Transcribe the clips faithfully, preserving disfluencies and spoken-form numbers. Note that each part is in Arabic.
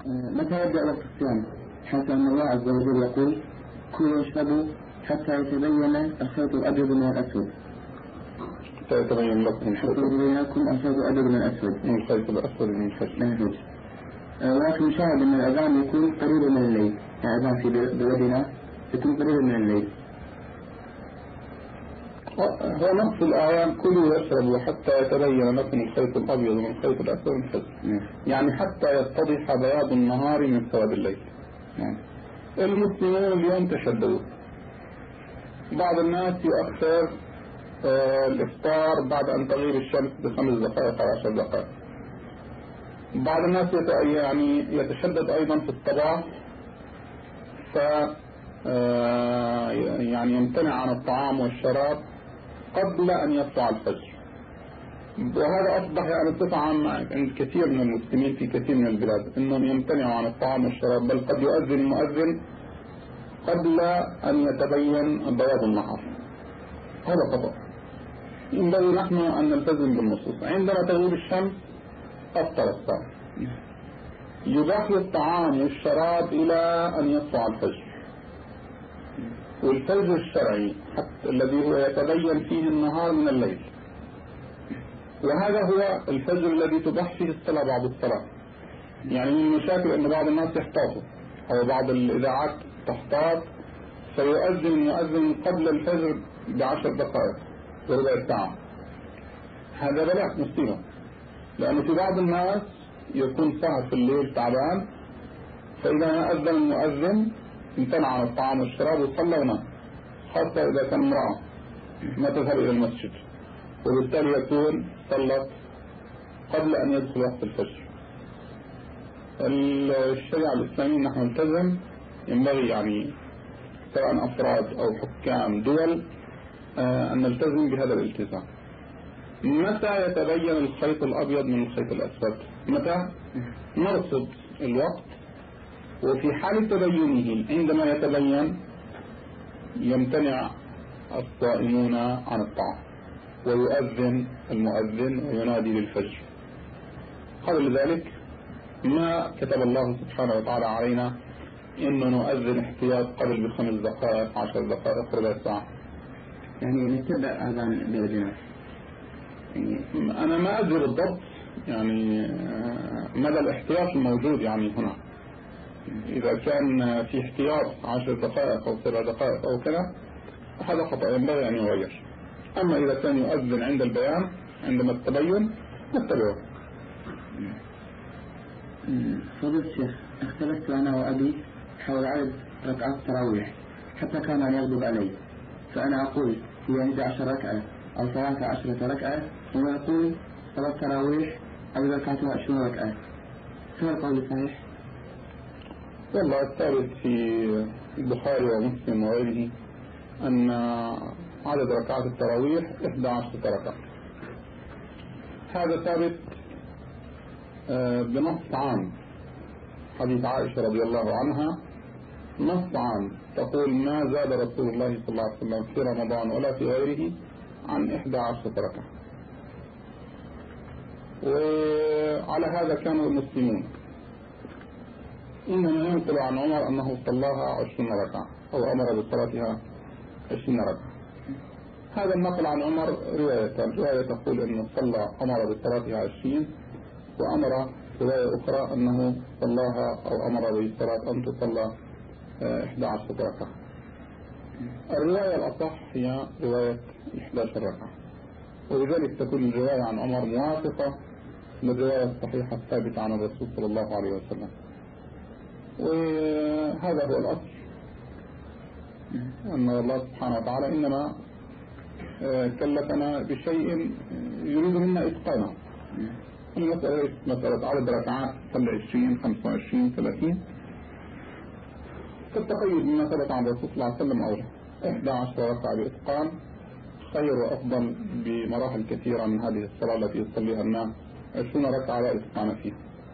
متى يبدأ وقت الصيام؟ حتى أن الله عز وجل يقول كلوا واشربوا حتى يتبين الخيط الأبيض من الأسود. حتى يتبين لكم الخيط الأبيض من الأسود من الخيط الأسود من الفجر. ولكن شاهد أن الأذان يكون قريبا من الليل، الأذان في بلدنا يكون قريبا من الليل. هو نفس الآية كلوا واشربوا حتى يتبين لكم الخيط الأبيض من الخيط الأسود من الفجر. يعني حتى يتضح بياض النهار من سواد الليل. المسلمون اليوم تشددوا، بعض الناس يؤخر آه الإفطار بعد أن تغيب الشمس بخمس دقائق أو عشر دقائق. بعض الناس يعني يتشدد أيضا في الصباح، ف آه يعني يمتنع عن الطعام والشراب قبل أن يطلع الفجر. وهذا أصبح يعني صفة عامة عند كثير من المسلمين في كثير من البلاد، أنهم يمتنعوا عن الطعام والشراب، بل قد يؤذن المؤذن قبل أن يتبين بياض النهار. هذا خطأ، ينبغي نحن أن نلتزم بالنصوص. عندما تغيب الشمس أفطر الصائم، يباح الطعام والشراب إلى أن يطلع الفجر. والفجر الشرعي حتى الذي هو يتبين فيه النهار من الليل، وهذا هو الفجر الذي تباح فيه الصلاة بعد الصلاة. يعني من المشاكل أن بعض الناس يحتاطوا، أو بعض الإذاعات تحتاط فيؤذن المؤذن قبل الفجر بعشر دقائق وربع ساعة. هذا بلاء مصيبة، لأنه في بعض الناس يكون سهر في الليل تعبان، فإذا ما أذن المؤذن امتنع عن الطعام والشراب وصلى ونام، خاصة إذا كان امرأة ما تذهب إلى المسجد، وبالتالي يكون صلت قبل أن يدخل وقت الفجر. الشريعة الإسلامية نحن نلتزم، ينبغي يعني سواء أفراد أو حكام دول أن نلتزم بهذا الالتزام. متى يتبين الخيط الأبيض من الخيط الأسود؟ متى نرصد الوقت، وفي حال تبينه عندما يتبين يمتنع الصائمون عن الطعام، ويؤذن المؤذن وينادي للفجر. قبل ذلك ما كتب الله سبحانه وتعالى علينا إنه نؤذن احتياط قبل بخمس دقائق عشر دقائق ربع ساعة. يعني نتبع أذان بلدنا. يعني أنا ما أدري بالضبط يعني مدى الاحتياط الموجود يعني هنا. إذا كان في احتياط عشر دقائق أو سبع دقائق أو كذا هذا خطأ، ينبغي أن يغير. أما إذا كان يؤذن عند البيان عندما التبين نتبعه. فضيلة الشيخ، اختلفت أنا وأبي حول عدد ركعات التراويح حتى كان أن يغضب علي، فأنا أقول هي إحدى عشرة ركعة أو ثلاثة عشرة ركعة، وهو يقول ثلاث تراويح أو ركعتها عشرون ركعة. هل القول صحيح؟ والله الثابت في البخاري ومسلم وغيره أن عدد ركعات التراويح إحدى عشرة ركعة. هذا ثابت بنص عام، حديث عائشة رضي الله عنها نص عام تقول ما زاد رسول الله صلى الله عليه وسلم في رمضان ولا في غيره عن إحدى عشرة ركعة. وعلى هذا كانوا المسلمون. إنما ينقل عن عمر أنه صلاها عشرين ركعة أو أمر بصلاتها عشرين ركعة. هذا النقل عن عمر رواية، الرواية تقول أنه صلى أمر بصلاتها عشرين، وأمر رواية أخرى أنه صلاها أو أمر بالصلاة أن تصلى إحدى عشرة ركعة. الرواية الأصح هي رواية إحدى عشرة ركعة، ولذلك تكون الرواية عن عمر موافقة للرواية الصحيحة الثابتة عن الرسول صلى الله عليه وسلم. وهذا هو الأصل، أن الله سبحانه وتعالى إنما كلفنا بشيء يريد منا إتقانه. المسألة مسألة عدد ركعات صلى عشرين خمسة وعشرين ثلاثين فالتقيد بما ثبت عن الرسول صلى الله عليه وسلم أولى. إحدى عشرة ركعة بإتقان خير وأفضل بمراحل كثيرة من هذه الصلاة التي يصليها الناس عشرين ركعة لا إتقان فيها.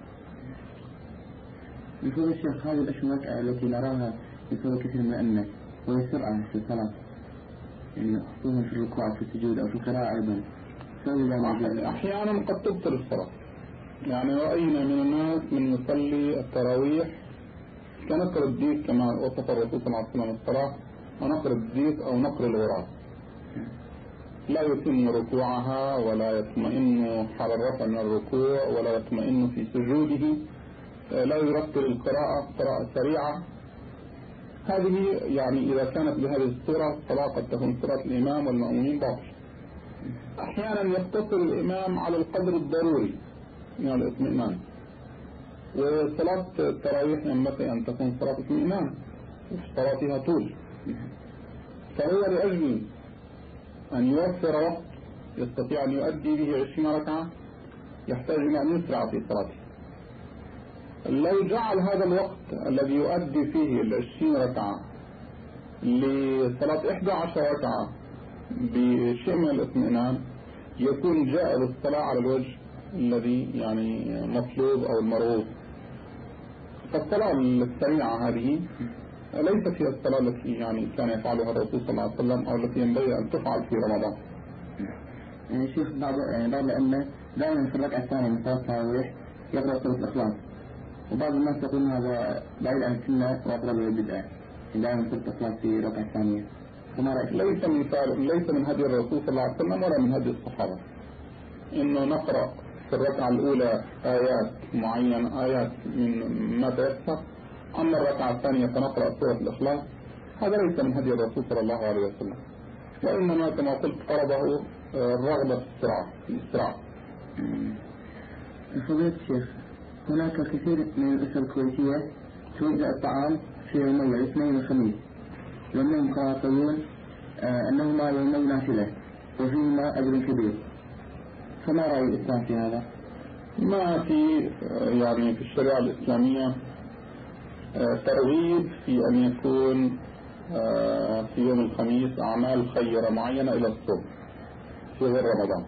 يقول الشيخ هذه العشرين ركعة التي نراها يصلي كثير من الناس وهي سرعة في الصلاة، يعني خصوصا في الركوع في السجود أو في القراءة أيضا، أحيانا قد تبطل الصلاة يعني رأينا من الناس من يصلي التراويح كنقر الديك كما وصف الرسول صلى الله عليه وسلم الصلاة، ونقر الديك أو نقر الغراب، لا يتم ركوعها ولا يطمئن حال الرفع من الركوع ولا يطمئن في سجوده، لا يرتل القراءة قراءة سريعة. هذه يعني إذا كانت بهذه الصورة الصلاة قد تكون صلاة الإمام والمأمومين باطل. أحيانا يقتصر الإمام على القدر الضروري من الاطمئنان، وصلاة التراويح ينبغي أن تكون صلاة اطمئنان وفي صلاتها طول، فهو لأجل أن يوفر وقت يستطيع أن يؤدي به عشرين ركعة يحتاج إلى أن يسرع في صلاته. لو جعل هذا الوقت الذي يؤدي فيه العشرين ركعة لصلاة إحدى عشر ركعة بشيء من الاطمئنان، يكون جاء بالصلاة على الوجه الذي يعني مطلوب أو المرغوب. فالصلاة السريعة هذه ليست هي الصلاة التي يعني كان يفعلها الرسول صلى الله عليه وسلم أو التي ينبغي أن تفعل في رمضان. يعني شيخ بعض يعني بعض الأئمة دائما في الركعة الثانية من صلاة التراويح يقرأ سورة الإخلاص، وبعض الناس يقولون هذا بعيد عن السنة وأقرب إلى البدعة، دائما سورة الإخلاص في الركعة الثانية. فما رأيك؟ ليس من ليس من هدي الرسول صلى الله عليه وسلم ولا من هدي الصحابة إنه نقرأ في الركعة الأولى آيات معينة، آيات من ما تيسر، أما الركعة الثانية فنقرأ سورة الإخلاص. هذا ليس من هدي الرسول صلى الله عليه وسلم، وإنما كما قلت طلبه الرغبة في السرعة في الإسراع. فضيلة الشيخ، هناك كثير من الأسر الكويتية توزع الطعام في يومي الاثنين والخميس، لأنهم يقولون أنهما يومي نافلة وفيهما أجر كبير، فما رأي الإسلام في هذا؟ ما في يعني في الشريعة الإسلامية ترغيب في أن يكون في يوم الخميس أعمال خيرة معينة إلى الصوم في غير رمضان.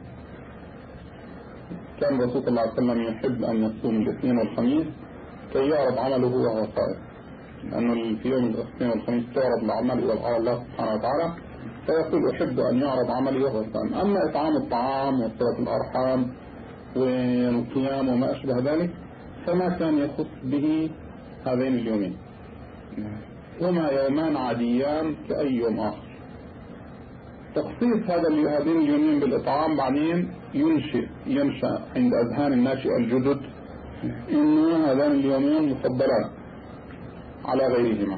كان الرسول صلى الله عليه وسلم يحب أن يصوم الاثنين والخميس كي يعرض عمله وهو صائم، لأنه في يوم الاثنين والخميس تعرض الأعمال إلى الله سبحانه وتعالى، فيقول أحب أن يعرض عملي وهو صائم. أما إطعام الطعام وصلة الأرحام والقيام وما أشبه ذلك فما كان يخص به هذين اليومين، هما يومان عاديان كأي يوم آخر. تخصيص هذا هذين اليومين بالإطعام بعدين ينشئ ينشأ عند أذهان الناشئ الجدد إنه هذين اليومين مفضلات على غيرهما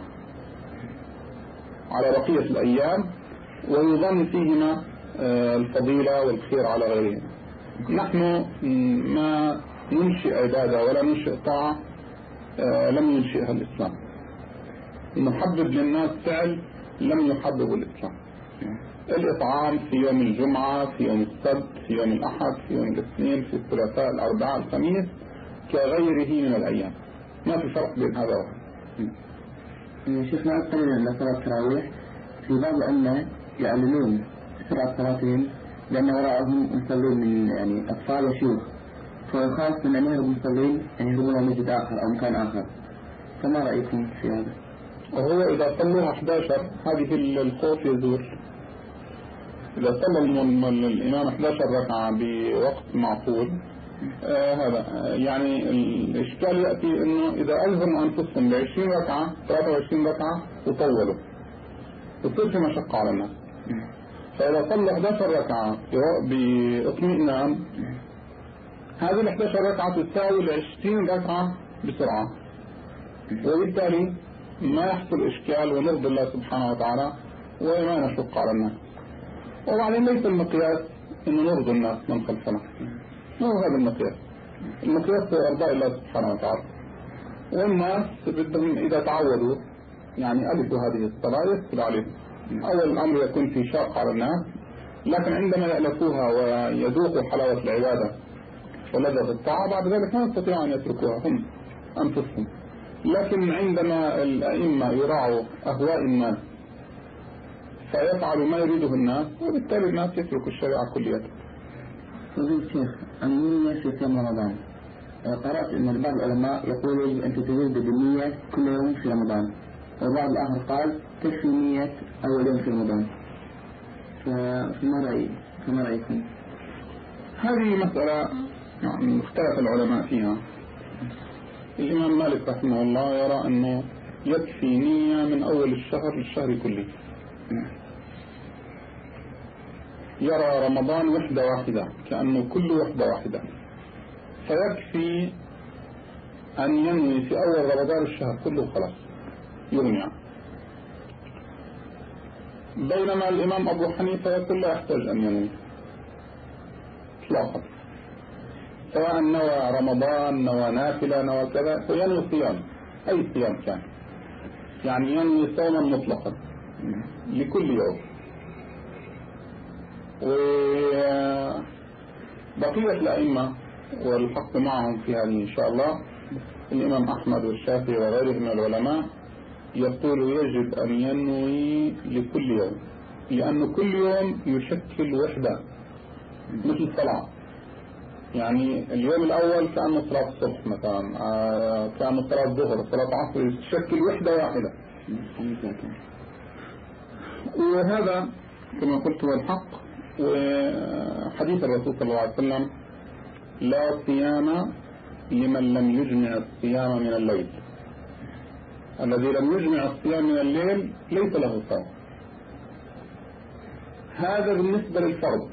على بقية الأيام، ويظن فيهما الفضيلة والخير على غيرهما. نحن ما ننشئ عبادة ولا ننشئ طاعة لم ينشئها الإسلام، نحبب للناس فعل لم يحبب الإسلام. الإطعام في يوم الجمعة، في يوم السبت، في يوم الأحد، في يوم الاثنين، في الثلاثاء، الأربعاء، الخميس كغيره من الأيام، ما في فرق بين هذا وهذا. شيخنا قليلا لصلاة التراويح في بعض الأئمة يعلنون سرعة صلاتهم لأن وراءهم مصلين من يعني أطفال وشيوخ، فيخاف من أن يهرب المصلين أن يهربون إلى مسجد آخر أو مكان آخر، فما رأيكم في هذا؟ وهو إذا صلوا أحد عشر هذه الخوف يزول. إذا صلى الإمام أحد عشر ركعة بوقت معقول آه هذا يعني الإشكال يأتي إنه إذا ألزموا أنفسهم بعشرين ركعة ثلاثة وعشرين ركعة وطولوا تصير في مشقة على الناس. فإذا صلى أحد عشر ركعة باطمئنان هذه ال أحد عشر ركعة تساوي ال عشرين ركعة بسرعة، وبالتالي ما يحصل إشكال ونرضي الله سبحانه وتعالى وما نشق على الناس. وبعدين ليس المقياس إنه نرضي الناس من خلفنا، ما هو هذا المقياس. المقياس هو إرضاء الله سبحانه وتعالى، والناس بدهم إذا تعودوا يعني ألفوا هذه الصلاة يسهل عليهم. أول الأمر يكون في شاق على الناس، لكن عندما يألفوها ويذوقوا حلاوة العبادة ولذة الطاعة بعد ذلك ما يستطيعوا أن يتركوها هم أنفسهم. لكن عندما الأئمة يراعوا أهواء الناس فيفعلوا ما يريده الناس، وبالتالي الناس يتركوا الشريعة كلية. فضيلة الشيخ، النية في صيام رمضان، قرأت أن بعض العلماء يقول يجب أن تتجدد بالنية كل يوم في رمضان، وبعض الآخر قال تكفي نية أول يوم في رمضان، فما رأي فما رأيكم؟ هذه مسألة يعني اختلف العلماء فيها. الإمام مالك رحمه الله يرى أنه يكفي نية من أول الشهر للشهر كله. يرى رمضان وحدة واحدة كأنه كل وحدة واحدة، فيكفي أن ينوي في أول رمضان الشهر كله خلاص يغني. بينما الإمام أبو حنيفة يقول لا يحتاج أن ينوي إطلاقا، سواء نوى رمضان نوى نافلة نوى كذا، فينوي صيام أي صيام كان، يعني ينوي صوما مطلقا لكل يوم. وبقية الأئمة والحق معهم في هذه إن شاء الله، الإمام أحمد والشافعي وغيره من العلماء يقول يجب أن ينوي لكل يوم، لأن كل يوم يشكل وحدة مثل صلاة. يعني اليوم الأول كأنه صلاة الصبح مثلا، كأنه صلاة الظهر صلاة عصر، تشكل وحدة واحدة. وهذا كما قلت هو الحق. وحديث الرسول صلى الله عليه وسلم لا صيام لمن لم يجمع الصيام من الليل، الذي لم يجمع الصيام من الليل ليس له صوم. هذا بالنسبة للفرض،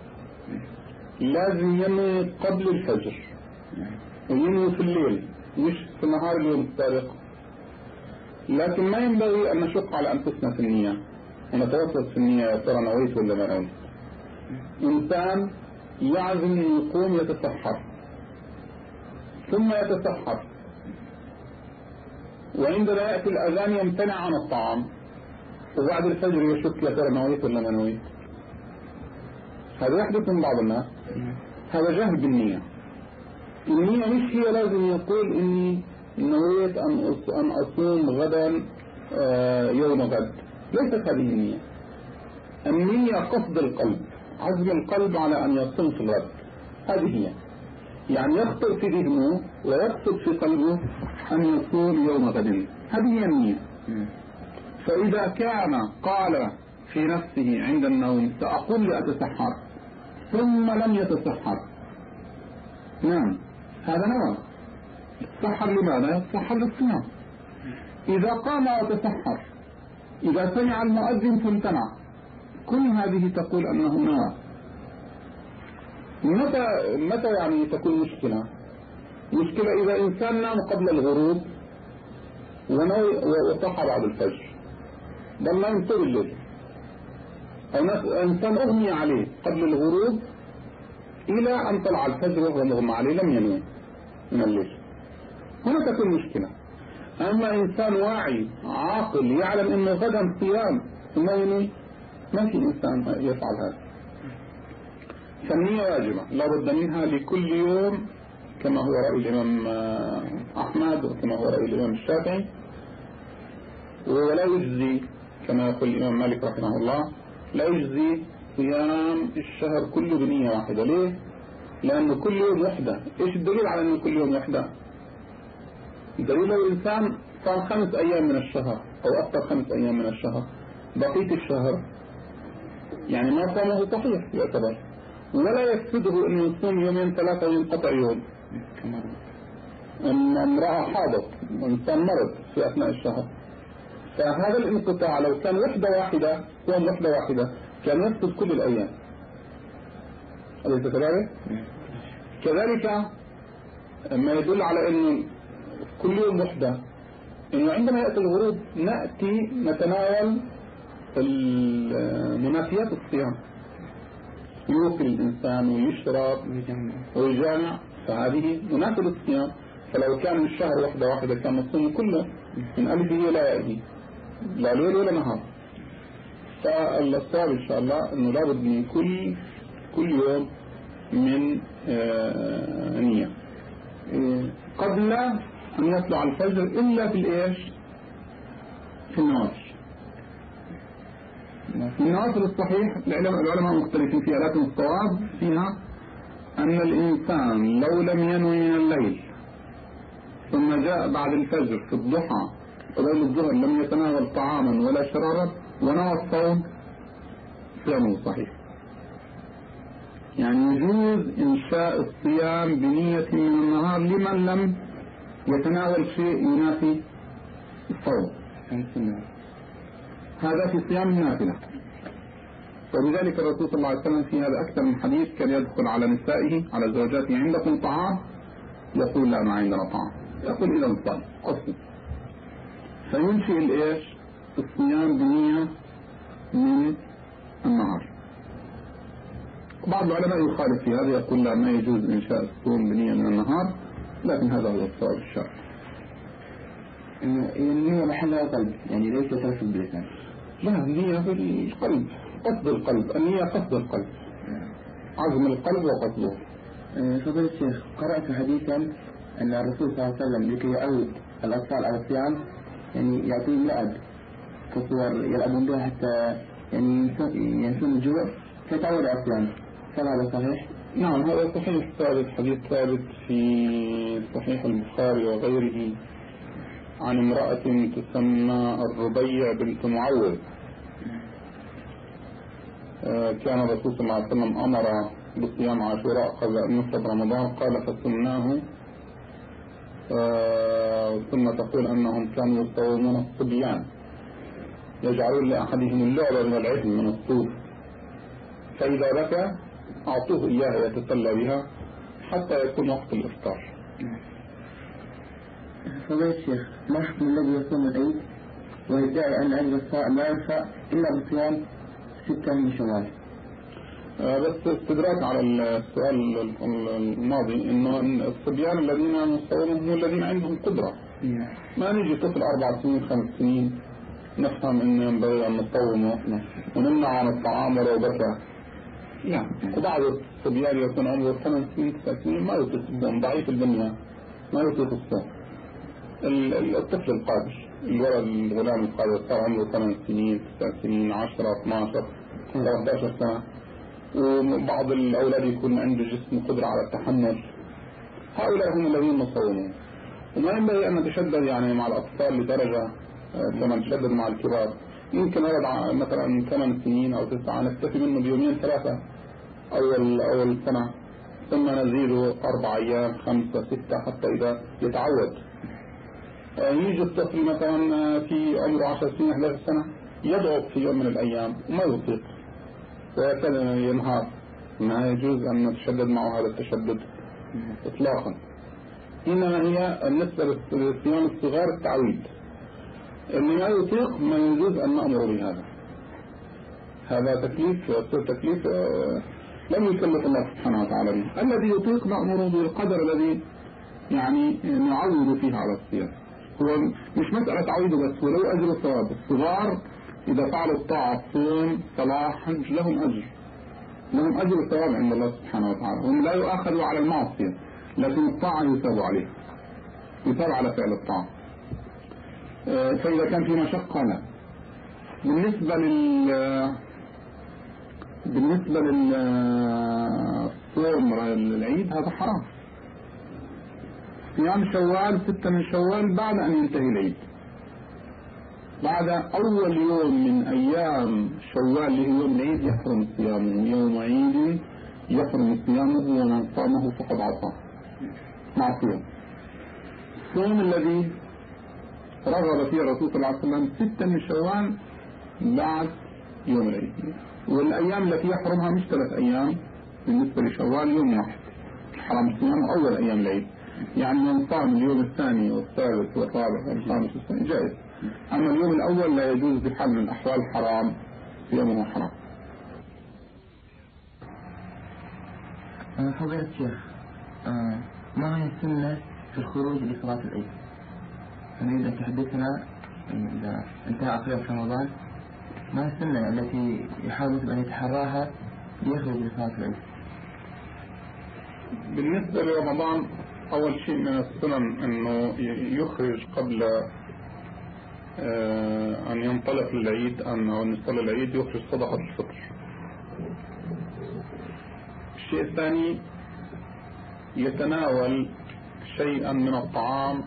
لازم ينوي قبل الفجر وينوي في الليل مش في نهار اليوم السابق. لكن ما ينبغي أن نشق على أنفسنا في النية ونتوسط في النية، يا ترى نويت ولا ما نويت. إنسان يعزم أن يقوم يتسحر ثم يتسحر، وعندما يأتي الأذان يمتنع عن الطعام، وبعد الفجر يشك يا ترى نويت ولا ما نويت. هذا يحدث من بعض الناس. هذا جهل بالنية. النية مش هي لازم يقول إني نويت أن أصوم غدا يوم غد، ليست هذه النية. النية قصد القلب، عزم القلب على أن يصوم في الغد، هذه هي. يعني يخطر في ذهنه ويقصد في قلبه أن يصوم يوم غد، هذه هي النية. فإذا كان قال في نفسه عند النوم سأقوم لأتسحر ثم لم يتسحر، نعم هذا نوى. تسحر لماذا؟ تسحر للصيام. إذا قام وتسحر، إذا سمع المؤذن فامتنع، كل هذه تقول أنه نوى. متى متى يعني تكون مشكلة؟ مشكلة إذا إنسان نام قبل الغروب ونوى وصحى بعد الفجر، بل ما ينتبه الليل. أو إنسان أغمي عليه قبل الغروب إلى أن طلع الفجر وهو مغمى عليه لم ينوي من الليل، هنا تكون مشكلة. أما إنسان واعي عاقل يعلم أنه غدا صيام ثم ينوي، ما في إنسان يفعل هذا. فالنية واجبة لا بد منها لكل يوم، كما هو رأي الإمام أحمد وكما هو رأي الإمام الشافعي. ولا يجزي كما يقول الإمام مالك رحمه الله، لا يجزي صيام الشهر كله بنية واحدة. ليه؟ لأنه كل يوم وحدة. إيش الدليل على أنه كل يوم وحدة؟ الدليل لو الإنسان صام خمس أيام من الشهر أو أكثر خمس أيام من الشهر، بقية الشهر يعني ما صامه صحيح يعتبر، ولا يفسده أنه يصوم يومين ثلاثة وينقطع يوم. أن امرأة حاضت، إنسان مرض في أثناء الشهر، فهذا الانقطاع لو كان وحدة واحدة، صوم وحدة واحدة، كان يفسد كل الأيام. أليس كذلك؟ كذلك ما يدل على أنه كل يوم وحدة، إنه عندما يأتي الغروب نأتي نتناول منافيات الصيام، يوكل الإنسان ويشرب ويجامع، فهذه منافية الصيام. فلو كان الشهر وحدة واحدة كان الصوم كله من ألفه لا يأتي لا ليل ولا نهار. فالصواب إن شاء الله أنه لابد من كل كل يوم من آه نية قبل أن يطلع الفجر، إلا في الإيش؟ في النوافل. في النوافل الصحيح العلماء مختلفين فيها، لكن الصواب فيها أن الإنسان لو لم ينوي من الليل ثم جاء بعد الفجر في الضحى قبيل الظهر لم يتناول طعاما ولا شرابا ونوى الصوم، صيامه صحيح. يعني يجوز إنشاء الصيام بنية من النهار لمن لم يتناول شيء ينافي الصوم، هذا في صيام النافلة. ولذلك الرسول صلى الله عليه وسلم في هذا أكثر من حديث كان يدخل على نسائه على زوجاته: عندكم طعام؟ يقول: لا، ما عندنا طعام. يقول: إذا صم أصل. فينشئ الإيش؟ الصيام بنية من النهار. بعض العلماء يخالف في هذا، يقول: لا، ما يجوز إنشاء الصوم بنية من النهار، لكن هذا هو الصواب الشرعي. النية محلها قلب، يعني ليس تلفظ باللسان. لا، النية في القلب، قصد القلب، النية قصد القلب، عزم القلب وقصده. فضيلة الشيخ، قرأت حديثا أن الرسول صلى الله عليه وسلم لكي يعود الأطفال على الصيام يعني يعطيهم لعب كصور يلعبون بها حتى يعني ينسون الجوع فيتعود على الصيام، هل هذا صحيح؟ نعم، هذا صحيح، ثابت، حديث ثابت في صحيح البخاري وغيره عن امرأة تسمى الربيع بنت معوذ. كان الرسول صلى الله عليه وسلم أمر بصيام عاشوراء قبل أن يفرض رمضان، قال: فصمناه. ثم تقول أنهم كانوا يصومون الصبيان، يجعلون لأحدهم اللعبة من العجل من الصوف، فإذا بكى أعطوه إياها يتسلى بها حتى يكون وقت الإفطار. فضيلة الشيخ، ما حكم الذي يصوم العيد ويدعي أن أجر الصائم لا ينفع إلا بصيام ستة من شوال؟ آه بس استدراك على السؤال الماضي، إنه الصبيان الذين يصومون هم الذين عندهم قدرة. ما نيجي طفل أربع سنين خمس سنين نفهم إنه ينبغي أن نصومه ونمنع عن الطعام ولو بكى. لا، وبعض الصبيان يكون عمره ثمان سنين تسع سنين ما يطيق الصوم، ضعيف البنية ما يطيق الصوم. الطفل القادر، الولد الغلام القادر صار عمره ثمان سنين تسع سنين عشرة اثناشر ثلاثة عشر سنة، وبعض الأولاد يكون عنده جسم قدرة على التحمل، هؤلاء هم الذين يصومون. وما ينبغي أن نتشدد يعني مع الأطفال لدرجة كما نتشدد مع الكبار. يمكن ولد مثلا ثمان سنين أو تسعة نكتفي منه بيومين ثلاثة أول أول سنة، ثم نزيده أربع أيام خمسة ستة حتى إذا يتعود. يجي الطفل مثلا في عمره عشر سنين إحدى عشرة سنة يضعف في يوم من الأيام وما يطيق ويكاد ينهار. ما يجوز أن نتشدد معه هذا التشدد إطلاقا، إنما هي بالنسبة للصيام الصغار التعويد. اللي ما يطيق ما يجوز أن نأمر بهذا، هذا تكليف يصير تكليف لم يكلف الله سبحانه وتعالى به. الذي يطيق نأمره بالقدر الذي يعني نعود فيه على الصيام. هو مش مسألة تعويده بس، ولو أجر ثواب. الصغار إذا فعلوا الطاعة صوم صلاة حج لهم أجر، لهم أجر ثواب عند الله سبحانه وتعالى. هم لا يؤاخذوا على المعصية لكن الطاعة يثاب عليها، يثاب على فعل الطاعة. فإذا كان في مشقة لا. بالنسبة لل بالنسبة للصوم العيد هذا حرام. صيام شوال ستة من شوال بعد أن ينتهي العيد، بعد أول يوم من أيام شوال اللي هو يوم العيد يحرم صيامه. يوم عيد يحرم صيامه ومن صامه فقد عصى معصية. الصوم الذي رغب فيه الرسول صلى الله عليه وسلم ستة من شوال بعد يوم العيد، والأيام التي يحرمها مش ثلاث أيام بالنسبة لشوال، يوم واحد حرم صيامه أول أيام العيد. يعني من صام اليوم الثاني والثالث والرابع والخامس والسادس جائز، أما اليوم الأول لا يجوز بحال من الأحوال، حرام صيامه حرام. فضيلة الشيخ، ما هي السنة في الخروج لصلاة العيد؟ نريد أن تحدثنا إذا انتهى أخير رمضان ما هي السنة التي يحاول أن يتحراها ليخرج لصلاة العيد؟ بالنسبة لرمضان أول شيء من السنن أنه يخرج قبل أن ينطلق للعيد أو أن يصلي العيد، يخرج صدقة الفطر. الشيء الثاني يتناول شيئا من الطعام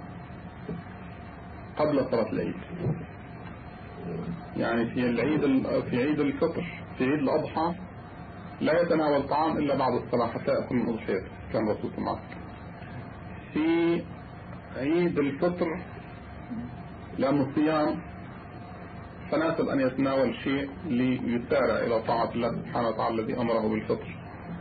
قبل صلاة العيد. يعني في العيد في عيد الفطر في عيد الأضحى لا يتناول طعام إلا بعد الصلاة حتى يأكل من أضحيته، كان الرسول صلى الله عليه وسلم. في عيد الفطر لأنه الصيام فناسب أن يتناول شيء ليسارع إلى طاعة الله سبحانه وتعالى الذي أمره بالفطر.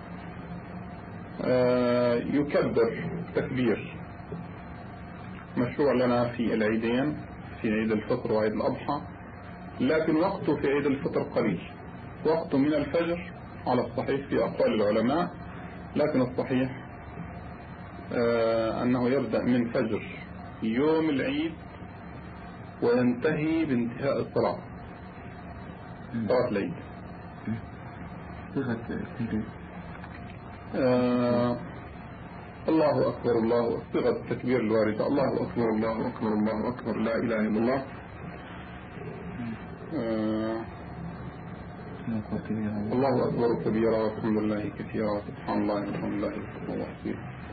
آه يكبر تكبير مشروع لنا في العيدين، في عيد الفطر وعيد الأضحى، لكن وقته في عيد الفطر قليل، وقته من الفجر على الصحيح في أقوال العلماء، لكن الصحيح آه أنه يبدأ من فجر يوم العيد وينتهي بانتهاء الصلاة، صلاة العيد. آه الله أكبر، الله صيغة التكبير الواردة، الله أكبر الله أكبر الله أكبر لا إله إلا الله. آه الله أكبر كبيرا والحمد لله كثيرا وسبحان الله والحمد لله وحسبه.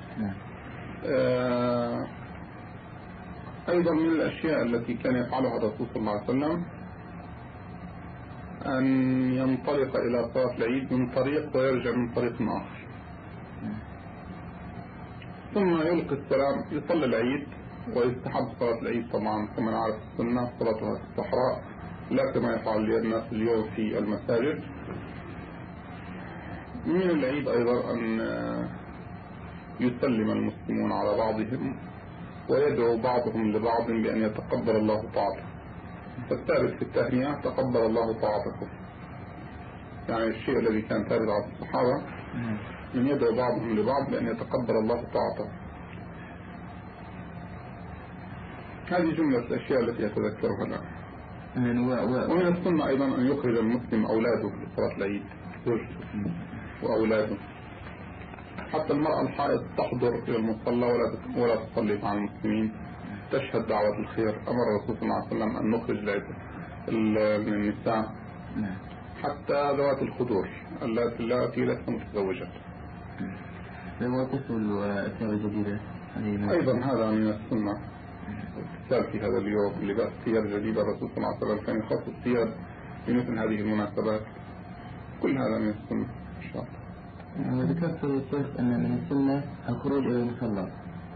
آه أيضا من الأشياء التي كان يفعلها الرسول صلى الله عليه وسلم أن ينطلق إلى صلاة العيد من طريق ويرجع من طريق آخر، ثم يلقي السلام، يصلي العيد. ويستحب صلاة العيد طبعا كما نعرف السنة صلاتها في الصحراء، لا كما يفعل الناس اليوم في المساجد. من العيد أيضا أن يسلم المسلمون على بعضهم ويدعو بعضهم لبعض بأن يتقبل الله طاعته، فالثالث في التهنئة تقبل الله طاعتكم، يعني الشيء الذي كان ثابت على الصحابة من يدعو بعضهم لبعض بأن يتقبل الله طاعته. هذه جملة الأشياء التي يتذكرها الآن. ومن السنة أيضا أن يخرج المسلم أولاده لصلاة العيد، زوجته وأولاده. حتى المرأة الحائض تحضر إلى المصلى ولا ولا تصلي مع المسلمين، تشهد دعوة الخير. أمر الرسول صلى الله عليه وسلم أن نخرج من النساء حتى ذوات الخدور التي ليست متزوجات. أيضا هذا من السنة الاتصال في هذا اليوم، لباس ثياب جديدة. الرسول صلى الله عليه وسلم كان يخصص الثياب بمثل هذه المناسبات. كل هذا من السنة إن شاء الله. ذكرت الشيخ أن من السنة الخروج إلى المصلى،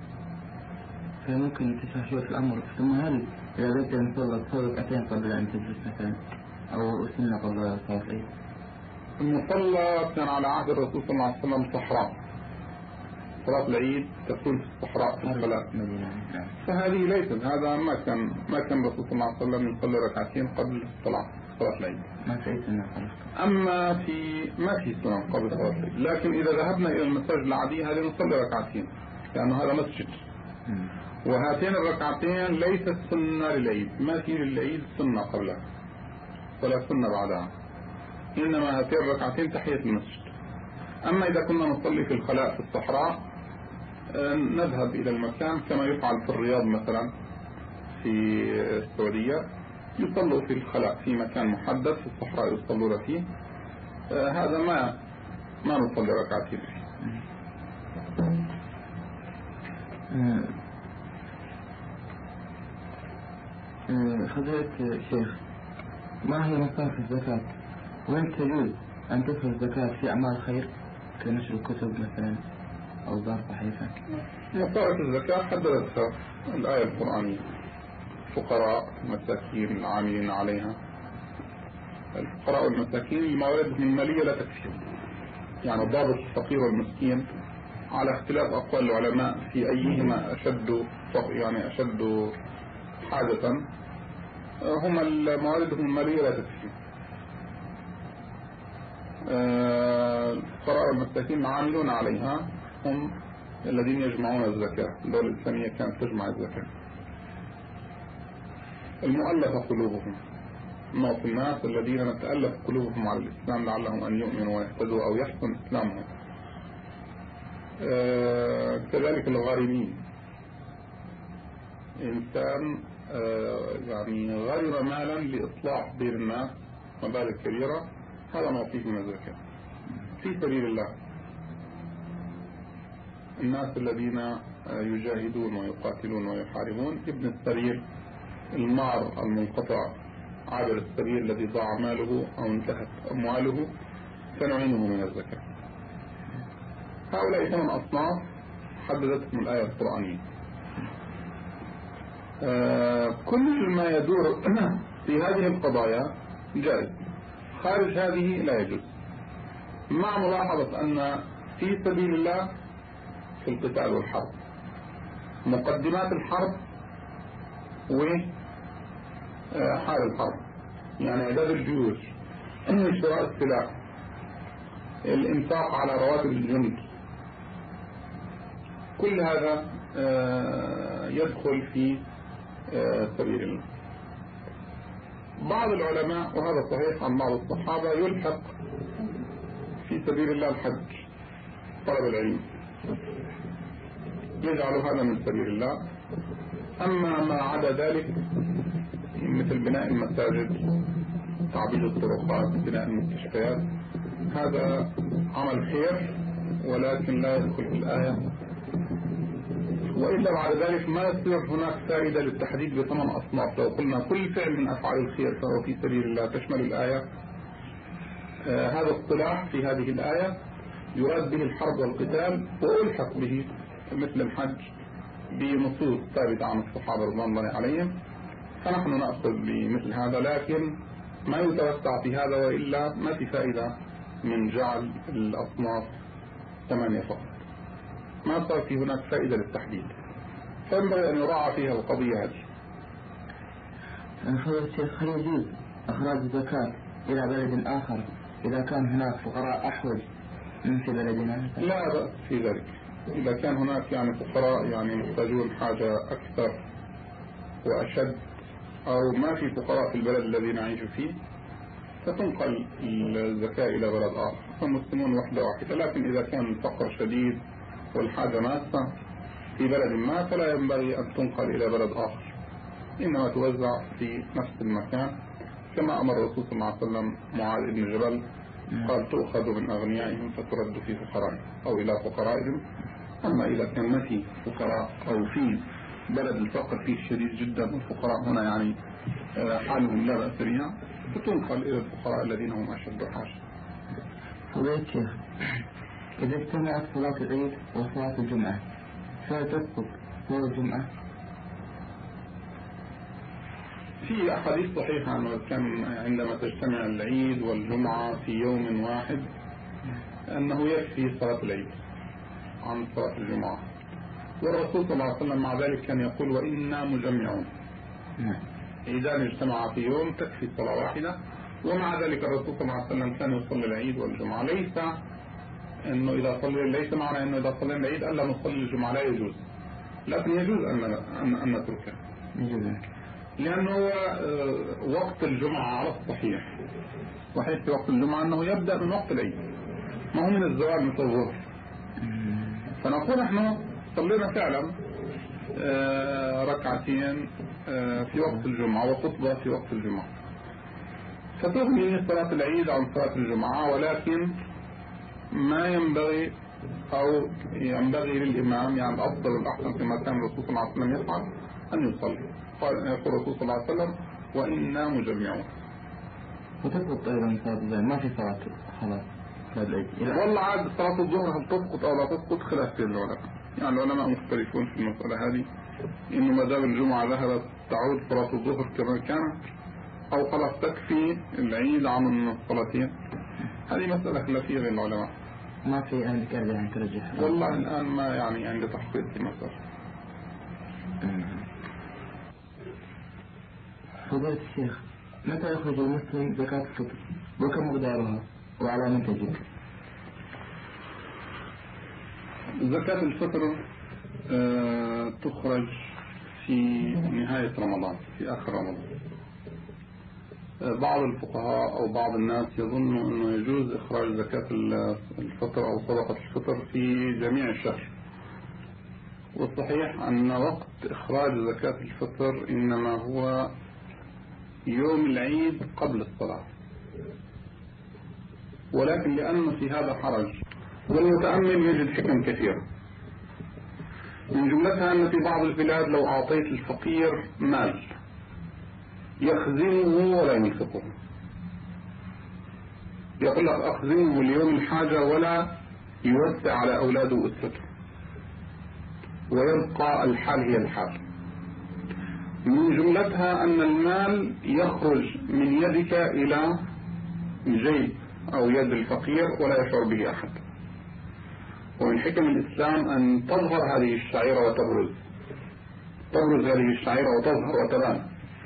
فممكن تشرح في الأمر. ثم هل إذا ذهبت المصلى تصلي ركعتين قبل أن تجلس مثلا، أو سنة قبل صلاة العيد؟ المصلى كان على عهد الرسول صلى الله عليه وسلم صحراء، صلاة العيد تكون في الصحراء في الخلاء، فهذه ليست هذا ما كان ما كان الرسول صلى الله عليه وسلم يصلي ركعتين قبل الصلاة صلاة العيد. ما في سنة. أما في ما في سنة قبل صلاة العيد، لكن إذا ذهبنا إلى المساجد العادية هذه نصلي ركعتين لأنه هذا مسجد. وهاتين الركعتين ليست سنة للعيد، ما في للعيد سنة قبلها ولا سنة بعدها، إنما هاتين الركعتين تحية المسجد. أما إذا كنا نصلي في الخلاء في الصحراء نذهب إلى المكان كما يفعل في الرياض مثلا في السعودية، يصلوا في الخلاء في مكان محدد في الصحراء يصلون فيه. هذا ما ما نصلي ركعتين فيه. فضيلة الشيخ، ما هي مصارف الزكاة؟ وين تجوز أن تدخل الزكاة في أعمال خير كنشر الكتب مثلا أو دار صحيفة؟ مصارف الزكاة حددتها الآية القرآنية: فقراء المساكين العاملين عليها. الفقراء والمساكين الموارد من مالية لا تكفيهم، يعني ضابط الفقير والمسكين على اختلاف أقوال العلماء في أيهما أشد يعني أشد حاجة، هما الموارد من مالية لا تكفيهم. الفقراء والمساكين العاملون عليها هم الذين يجمعون الزكاة. الدولة الإسلامية كانت تجمع الزكاة. المؤلفة قلوبهم، نعطي الناس الذين نتألف قلوبهم على الإسلام لعلهم أن يؤمنوا ويهتدوا أو يحسن إسلامهم. آه كذلك الغارمين، إنسان آه يعني غير مالا لإصلاح بين الناس مبالغ كبيرة، هذا نعطيه من الزكاة في سبيل الله. الناس الذين يجاهدون ويقاتلون ويحاربون، ابن السبيل، المار المنقطع، عابر السبيل الذي ضاع ماله أو انتهت أمواله، سنعينه من الزكاة. هؤلاء ثمان أصناف حددتهم الآية القرآنية. آه كل ما يدور في هذه القضايا جائز، خارج هذه لا يجوز، مع ملاحظة أن في سبيل الله في القتال والحرب مقدمات الحرب وحال الحرب، يعني إعداد الجيوش، شراء السلاح، الإنفاق على رواتب الجند، كل هذا يدخل في سبيل الله. بعض العلماء، وهذا صحيح عن بعض الصحابة، يلحق في سبيل الله الحج، طلب العلم، يجعل هذا من سبيل الله. أما ما عدا ذلك مثل بناء المساجد، تعبيد الطرقات، بناء المستشفيات، هذا عمل خير ولكن لا يدخل في الآية. وإلا بعد ذلك ما يصير هناك فائدة للتحديد بثمان أصناف. لو قلنا كل فعل من أفعال الخير فهو في سبيل الله تشمل الآية، آه هذا الصلاح في هذه الآية يراد به الحرب والقتال، وألحق به مثل الحج بنصوص ثابتة عن الصحابة رضوان الله عليهم، فنحن نأخذ بمثل هذا، لكن ما يتوسع في هذا، وإلا ما في فائدة من جعل الأصناف ثمانية فقط، ما صار في هناك فائدة للتحديد، فينبغي أن يراعى فيها القضية هذه. فضيلة الشيخ، هل يجوز إخراج الزكاة إلى بلد آخر إذا كان هناك فقراء أحوج من في بلدنا؟ لا بأس في ذلك، إذا كان هناك يعني فقراء يعني محتاجون حاجة أكثر وأشد، أو ما في فقراء في البلد الذي نعيش فيه، فتنقل الزكاة إلى بلد آخر، فالمسلمون وحدة واحدة. لكن إذا كان الفقر شديد والحاجة ماسة في بلد ما، فلا ينبغي أن تنقل إلى بلد آخر، إنما توزع في نفس المكان، كما أمر الرسول صلى الله عليه وسلم معاذ بن جبل، قال تؤخذ من أغنيائهم فترد في فقرائهم أو إلى فقرائهم. أما إذا كان ما في فقراء أو في بلد الفقر فيه شديد جدا والفقراء هنا يعني حالهم لا بأس بها، فتنقل إلى الفقراء الذين هم أشد حاجة. فضيلة الشيخ، إذا اجتمعت صلاة العيد وصلاة الجمعة فتسقط صلاة الجمعة؟ في أحاديث صحيحة أنه كان عندما تجتمع العيد والجمعة في يوم واحد أنه يكفي صلاة العيد عن صلاة الجمعة، والرسول صلى الله عليه وسلم مع ذلك كان يقول وإنا مجمعون، عيدان اجتمعا في يوم تكفي صلاة واحدة. ومع ذلك الرسول صلى الله عليه وسلم كان يصلي العيد والجمعة، ليس انه اذا صلي ليس معنى انه اذا صلينا العيد الا نصلي الجمعة، لا يجوز، لكن يجوز ان ان, أن نتركها، لانه وقت الجمعة على الصحيح صحيح في وقت الجمعة انه يبدأ من وقت العيد، ما هو من الزوال مثل الظهر، فنقول احنا صلينا فعلا ركعتين في وقت الجمعة وخطبة في وقت الجمعة، فتغني صلاة العيد عن صلاة الجمعة. ولكن ما ينبغي أو ينبغي للإمام، يعني الأفضل والأحسن كما كان الرسول صلى الله عليه وسلم يفعل، أن يصلي. قال يقول الرسول صلى الله عليه وسلم وإنا مجمعون. وتسقط أيضا صلاة ما في صلاة خلاص والله عاد صلاة الظهر هل تسقط أو لا تسقط خلاف بين العلماء، يعني العلماء مختلفون في المسألة هذه، إنه ما دام الجمعة ذهبت تعود صلاة الظهر كما كانت، أو خلاص تكفي العيد عن الصلاتين. هذه مسألة خلافية بين العلماء، ما في عندك أرجع أن ترجح. والله الآن ما يعني عند تحقيق في المسألة. فضيلة الشيخ، متى يخرج المسلم زكاة الفطر وكم مقدارها وعلى من تجب؟ زكاة الفطر آه تخرج في نهاية رمضان، في آخر رمضان. آه بعض الفقهاء أو بعض الناس يظنوا أنه يجوز إخراج زكاة الفطر أو صدقة الفطر في جميع الشهر، والصحيح أن وقت إخراج زكاة الفطر إنما هو يوم العيد قبل الصلاة، ولكن لأنه في هذا حرج، والمتأمل يجد حكم كثيرة، من جملتها أن في بعض البلاد لو أعطيت الفقير مال يخزنه ولا ينفقه، يقول لك أخزنه اليوم الحاجة ولا يوسع على أولاده وأسرته، ويبقى الحال هي الحال. من جملتها أن المال يخرج من يدك إلى جيب أو يد الفقير ولا يشعر به أحد. ومن حكم الإسلام أن تظهر هذه الشعيرة وتبرز تبرز هذه الشعيرة وتظهر وتبان،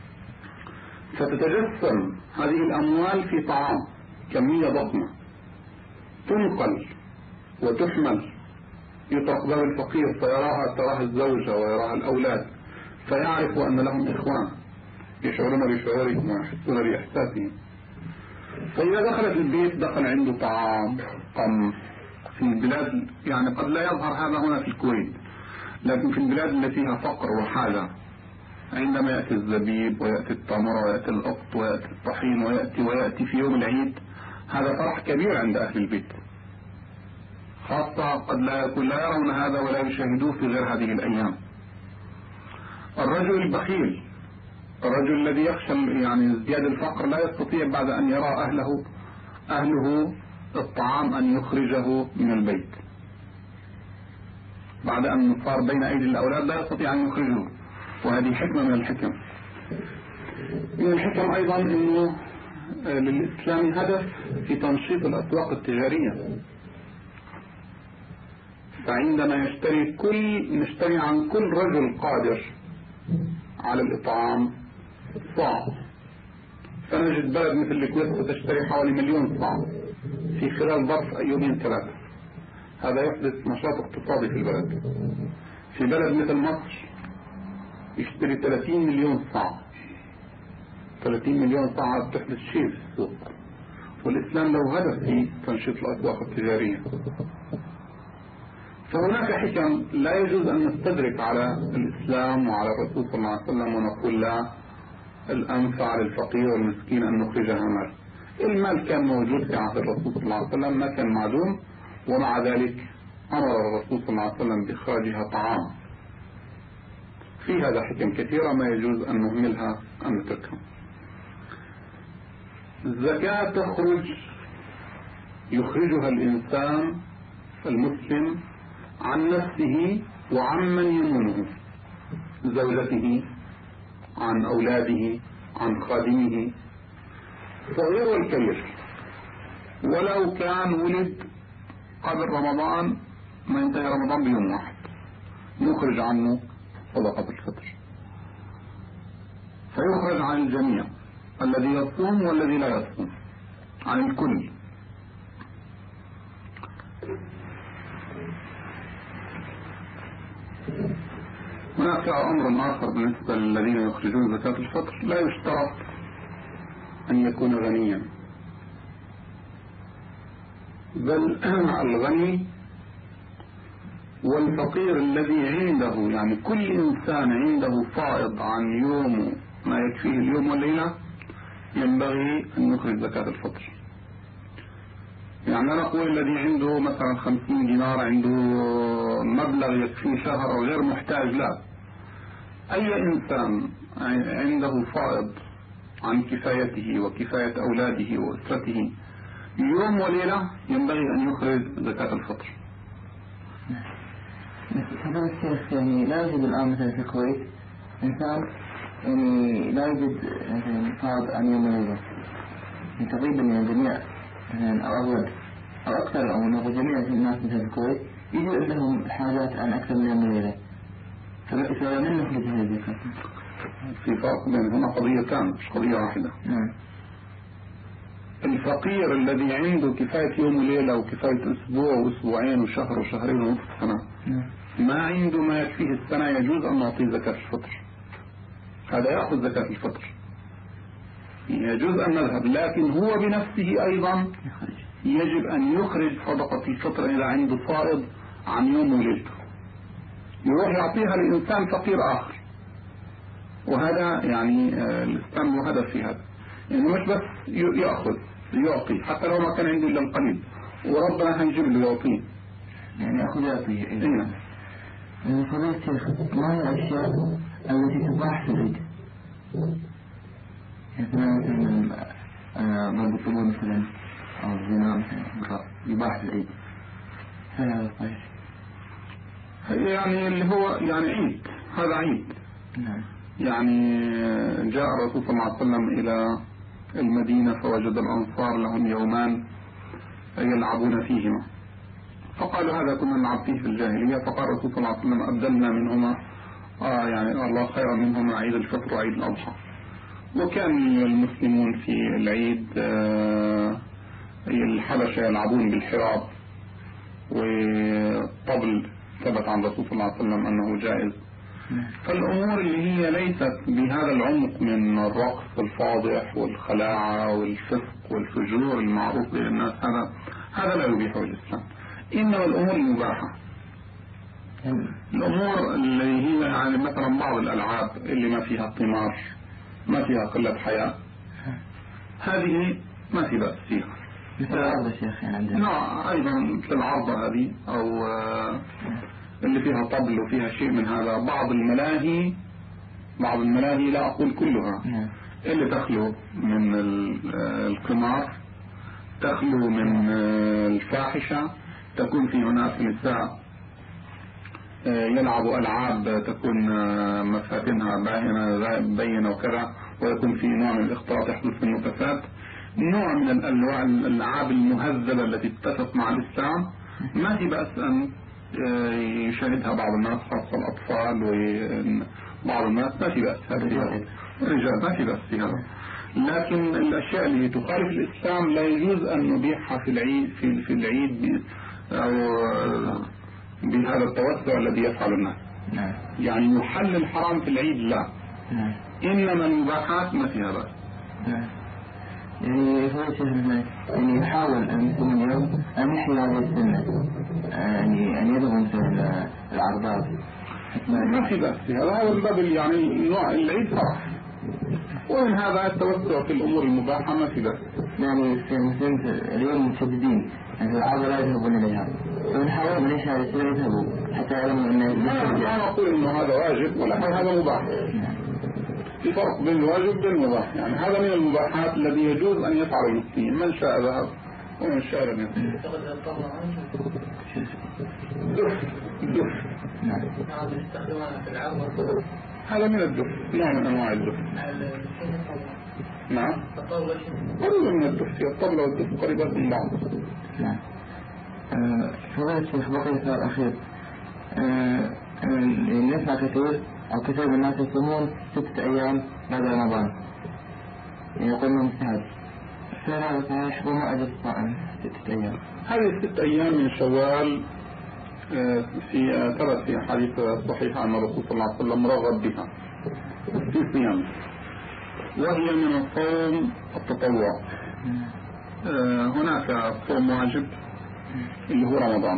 فتتجسم هذه الأموال في طعام كمية ضخمة، تنقل وتحمل، يطرق باب الفقير فيراها تراها الزوجة ويراها الأولاد، فيعرف أن لهم إخوان يشعرون بشعورهم ويحسون بإحساسهم. فإذا دخلت البيت دخل عنده طعام قمح. في البلاد يعني قد لا يظهر هذا هنا في الكويت، لكن في البلاد التي فيها فقر وحاجة عندما يأتي الزبيب ويأتي التمر ويأتي القط ويأتي الطحين ويأتي ويأتي في يوم العيد، هذا فرح كبير عند أهل البيت، خاصة قد لا يكون لا يرون هذا ولا يشاهدوه في غير هذه الأيام. الرجل البخيل، الرجل الذي يخشى يعني ازدياد الفقر، لا يستطيع بعد أن يرى أهله أهله الطعام أن يخرجه من البيت، بعد أن صار بين أيدي الأولاد لا يستطيع أن يخرجه. وهذه حكمة من الحكم. من الحكم أيضا أنه للإسلام هدف في تنشيط الأسواق التجارية، فعندما يشتري كل نشتري عن كل رجل قادر على الإطعام صاع، فنجد بلد مثل الكويت ستشتري حوالي مليون صاع في خلال ظرف يومين ثلاثة. هذا يحدث نشاط اقتصادي في البلد. في بلد مثل مصر يشتري ثلاثين مليون صاع، ثلاثين مليون صاع تحدث شيء في السوق. والإسلام له هدف في تنشيط الأسواق التجارية. فهناك حكم لا يجوز أن نستدرك على الإسلام وعلى الرسول صلى الله عليه وسلم ونقول لا، الأنفع للفقير والمسكين أن نخرجها مال. المال كان موجود في عهد الرسول صلى الله عليه وسلم، ما كان معدوم، ومع ذلك أمر الرسول صلى الله عليه وسلم بإخراجها طعام. في هذا حكم كثيرة ما يجوز أن نهملها أن نتركها. الزكاة تخرج يخرجها الإنسان المسلم عن نفسه وعمن يمونه، زوجته، عن أولاده، عن خادمه، الصغير والكبير، ولو كان ولد قبل رمضان ما ينتهي رمضان بيوم واحد يخرج عنه صدقة الفطر. فيخرج عن الجميع، الذي يصوم والذي لا يصوم، عن الكل. هناك أمر آخر بالنسبة للذين يخرجون زكاة الفطر، لا يشترط أن يكون غنيا، بل الغني والفقير الذي عنده، يعني كل إنسان عنده فائض عن يومه ما يكفيه اليوم والليلة ينبغي أن يخرج زكاة الفطر. يعني أنا أقول الذي عنده مثلا خمسين دينار، عنده مبلغ يكفيه شهر أو غير محتاج، لا، أي إنسان عنده فائض عن كفايته وكفاية أولاده وأسرته يوم وليلة ينبغي أن يخرج زكاة الفطر. هذا الشيخ يعني لا يوجد الآن مثلا في الكويت إنسان يعني لا يوجد مثلا فائض عن يوم وليلة، يعني تقريبا من الجميع مثلا أو أغلب أو أكثر أو نقول جميع الناس مثلا في الكويت يجوا عندهم حاجات عن أكثر من يوم وليلة، فإذا من نخرج هذه الزكاة؟ في فرق بين هنا قضيتان مش قضية واحدة. نعم. الفقير الذي عنده كفاية يوم وليلة وكفاية أسبوع وأسبوعين وشهر وشهرين ونصف سنة، نعم، ما عنده ما يكفيه السنة، يجوز أن نعطيه زكاة الفطر. هذا يأخذ زكاة الفطر، يجوز أن نذهب، لكن هو بنفسه أيضا يجب أن يخرج صدقة الفطر إذا عنده فائض عن يوم وليلته، يروح يعطيها لإنسان فقير آخر. وهذا يعني الإسلام له هدف في هذا، يعني مش بس يأخذ يعطي حتى لو ما كان عنده إلا القليل، وربنا هيجيب له يعطيه، يعني يأخذ يعطيه. إيه. فضيلة الشيخ، ما هي الأشياء التي تباح في العيد؟ مثلا مثلا ضرب الطبول مثلا أو يعني عيد، هذا عيد. يعني جاء الرسول صلى الله عليه وسلم إلى المدينة فوجد الأنصار لهم يومان يلعبون فيهما، فقالوا هذا كنا نلعب فيه في الجاهلية. فقال الرسول صلى الله عليه وسلم أبدلنا منهما آه يعني الله خيرا منهما عيد الفطر وعيد الأضحى. وكان المسلمون في العيد آه الحبشة يلعبون بالحراب، والطبل ثبت عن الرسول صلى الله عليه وسلم أنه جائز. فالأمور اللي هي ليست بهذا العمق من الرقص الفاضح والخلاعة والفسق والفجور المعروف بين الناس، هذا هذا لا يبيحه الإسلام. إنما الأمور المباحة، الأمور اللي هي يعني مثلا بعض الألعاب اللي ما فيها قمار، ما فيها قلة حياة، هذه ما في بأس فيها. مثل العرضة شيخ عندنا. نعم أيضا مثل العرضة هذه، أو اللي فيها طبل وفيها شيء من هذا. بعض الملاهي بعض الملاهي لا أقول كلها اللي تخلو من القمار، تخلو من الفاحشة، تكون في هناك نساء يلعبوا ألعاب تكون مفاتنها باينة بينة وكذا، ويكون في نوع من الاختلاط يحدث في النفسات. نوع من الأنواع الألعاب المهذبة التي تتفق مع الإسلام ما في بأس أن يشاهدها بعض الناس، خاصة الأطفال وبعض الناس، ما في بأس هذا. الرجال ما في بأس في هذا. لكن الأشياء اللي تخالف الإسلام لا يجوز أن نبيحها في العيد في في العيد أو بهذا التوسع الذي يفعل الناس. يعني محل الحرام في العيد لا، إنما المباحات ما فيها بأس. يعني هو يعني يحاول أن يكون اليوم أن يحيي هذه السنة، يعني أن يدعم في العرضات. ما في بأس فيها، هذا من باب يعني نوع العيد فرح، ومن هذا التوسع في الأمور المباحة ما في بأس. يعني في المسلمين اليوم مشددين، يعني العرض لا يذهبون إليها، ونحاول من إيش هذا الشيء يذهبوا حتى يعلموا أنه. ما نقول إنه هذا واجب ولا هذا مباح. في فرق بين الواجب وبين المباح. يعني هذا من المباحات الذي يجوز أن يفعل المسلمين، من شاء ذهب ومن شاء لم يذهب. دف دف هذا من الدف، نوع من أنواع الدف. نعم قريبا من الدف، الطبلة والدف قريبات من بعض. نعم. فضيلة الشيخ بقي سؤال أخير. نسمع كثير أو كثير من الناس يصومون ستة أيام بعد رمضان، يعني يقولون مستحب، فهل هذا صحيح وما أجل الصائم ستة أيام؟ هذه الست أيام من شوال في ثبت في حديث صحيح عن الرسول صلى الله عليه وسلم رغب بها في صيام، وهي من الصوم التطوع. هناك صوم واجب اللي هو رمضان،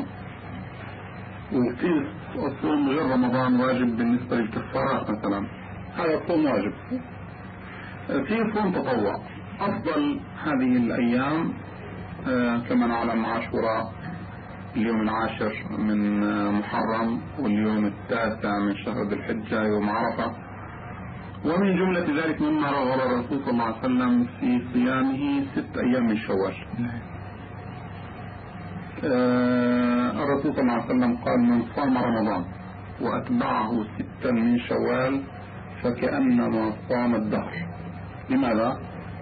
وفي الصوم غير رمضان واجب بالنسبة للكفارات مثلا، هذا الصوم واجب. في صوم تطوع. أفضل هذه الأيام كما نعلم عاشوراء اليوم العاشر من محرم، واليوم التاسع من شهر ذي الحجة يوم عرفة. ومن جملة ذلك مما رغب الرسول صلى الله عليه وسلم في صيامه ست أيام من شوال. آه الرسول صلى الله عليه وسلم قال من صام رمضان وأتبعه ستا من شوال فكأنما صام الدهر. لماذا؟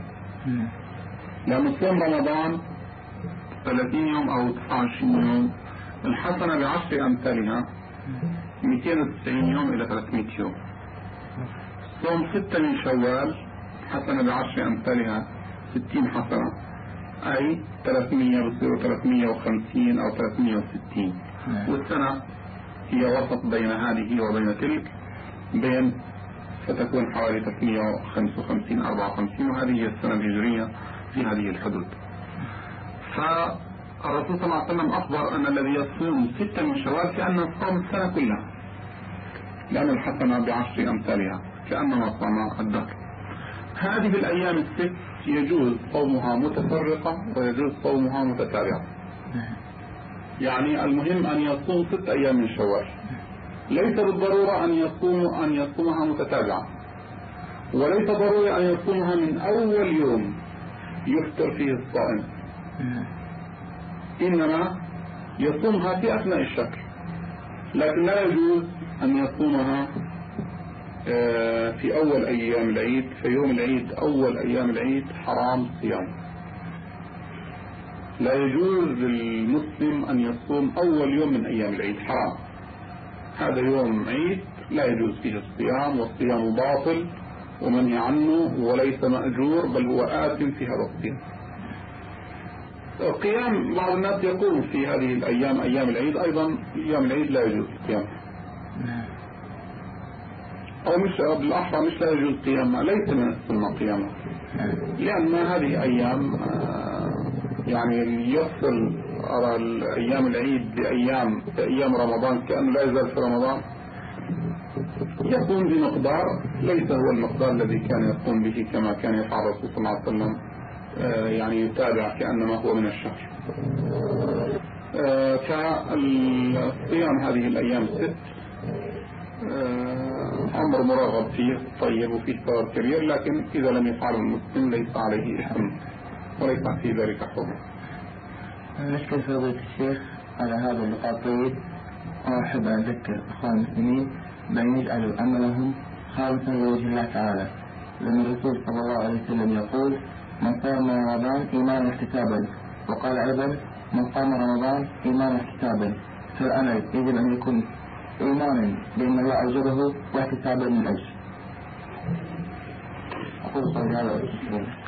لأن صوم رمضان ثلاثين يوم أو تسعة وعشرين يوم، الحسنة بعشر أمثالها مئتين وتسعين يوم إلى ثلاثمئة يوم. صوم ستة من شوال حسنة بعشر أمثالها ستين حسنة، أي ثلاثمئة بصير ثلاثمئة وخمسين أو ثلاثمئة وستين. والسنة هي وسط بين هذه وبين تلك، بين فتكون حوالي ثلاثمئة وخمسة وخمسين أربعة وخمسين، وهذه هي السنة الهجرية في هذه الحدود. فالرسول صلى الله عليه وسلم أخبر أن الذي يصوم ستة من شوال كأنه صام السنة كلها، لأن الحسنة بعشر أمثالها كأنما صام الدهر. هذه الأيام الست يجوز صومها متفرقة ويجوز صومها متتابعة. يعني المهم أن يصوم ست أيام من شوال، ليس بالضرورة أن يصوم أن يصومها متتابعة، وليس ضروري أن يصومها من أول يوم يفطر فيه الصائم، إنما يصومها في أثناء الشهر. لكن لا يجوز أن يصومها في أول أيام العيد، في يوم العيد أول أيام العيد حرام صيام. لا يجوز للمسلم أن يصوم أول يوم من أيام العيد، حرام. هذا يوم عيد لا يجوز فيه الصيام، والصيام باطل ومنهي عنه وليس مأجور، بل هو آثم في هذا الصيام. قيام بعض الناس يقوم في هذه الأيام أيام العيد، أيضا أيام العيد لا يجوز القيام، أو مش بالأحرى مش لا يجوز قيامها، ليس من السنة قيامها، لأن هذه أيام يعني يفصل أيام العيد بأيام بأيام رمضان كأنه لا يزال في رمضان، يقوم بمقدار ليس هو المقدار الذي كان يقوم به كما كان يفعل الرسول صلى الله عليه وسلم، يعني يتابع كأنما هو من الشهر. فالصيام هذه الأيام الست أمر مرغب فيه طيب وفيه ثواب كبير، لكن إذا لم يفعله المسلم ليس عليه إثم وليس في ذلك حرمة. نشكر فضيلة الشيخ على هذا اللقاء الطيب، وأحب أن أذكر أخوان المسلمين بأن يجعلوا عملهم خالصا لوجه الله تعالى، لأن الرسول صلى الله عليه وسلم يقول: من صام رمضان إيمانا واحتسابا، وقال أيضا: من قام رمضان إيمانا واحتسابا. فالعمل يجب أن يكون إيمانا بأن الله أوجبه واحتسابا من أجل. أقول قولي هذا.